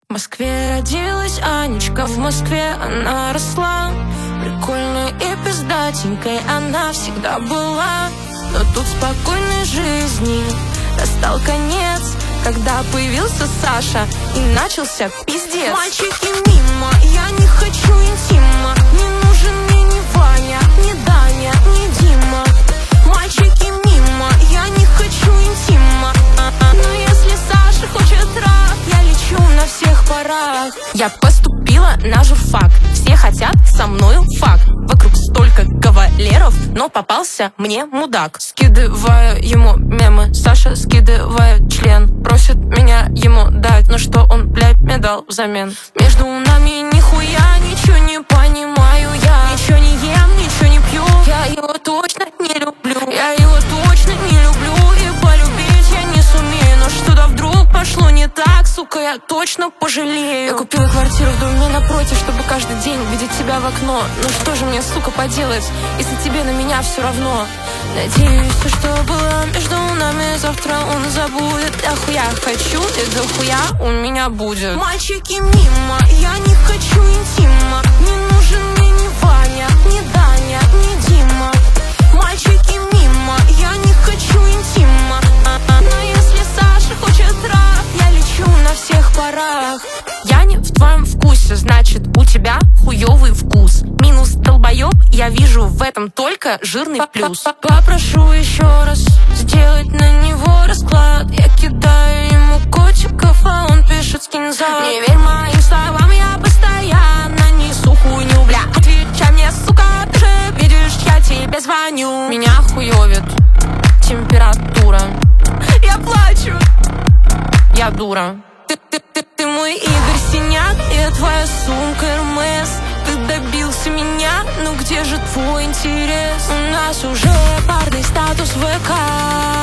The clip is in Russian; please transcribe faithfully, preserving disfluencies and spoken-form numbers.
В Москве родилась Анечка, в Москве она росла. Прикольной и пиздатенькой она всегда была. Но тут спокойной жизни настал конец, когда появился Саша и начался пиздец. Мальчики мимо, я не хочу интима. Не нужен мне ни Ваня, ни Даня, ни Дима. Мальчики мимо, я не хочу интима. Но если Саша хочет рак, я лечу на всех парах. Я поступила на журфак, все хотят со мною фак. Вокруг столько кавалеров, но попался мне мудак. Скидываю ему мемы, Саша скидывает член. Просит меня ему дать, но что он, блядь, мне дал взамен? Между нами нихуя ничего не понимаю я. Ничего не ем, ничего не пью, я его точно не люблю. Я его точно не люблю, и полюбить я не сумею. Но что-то вдруг пошло не так, сука, я точно пожалею. Я купила квартиру в доме напротив, чтобы каждый день видеть тебя в окно. Ну что же мне, сука, поделать, если тебе на меня все равно? Надеюсь, все, что было между нами, завтра он забудет. Дохуя хочу, и дохуя у меня будет. Мальчики мимо, я не хочу интима. Не нужен мне ни Ваня, ни Даня, ни Дима. Мальчики мимо, я не хочу интима. Но если Саша хочет рак, я лечу на всех парах. Я не в твоем вкусе, значит у тебя хуёвый вкус. Минус долбоёб, я вижу в этом только жирный плюс. Попрошу еще раз сделать на него расклад. Я кидаю ему котиков, а он пишет скин зад. Не верь моим словам, я постоянно несу хуйню, бля. Отвечай мне, сука, ты же видишь, я тебе звоню. Меня хуёвит температура. Я плачу, я дура. Ты, ты, ты, ты мой Игорь Синяк, я твоя сумка Эрмес. Ты добился меня, ну где же твой интерес? У нас уже парный статус в ВК.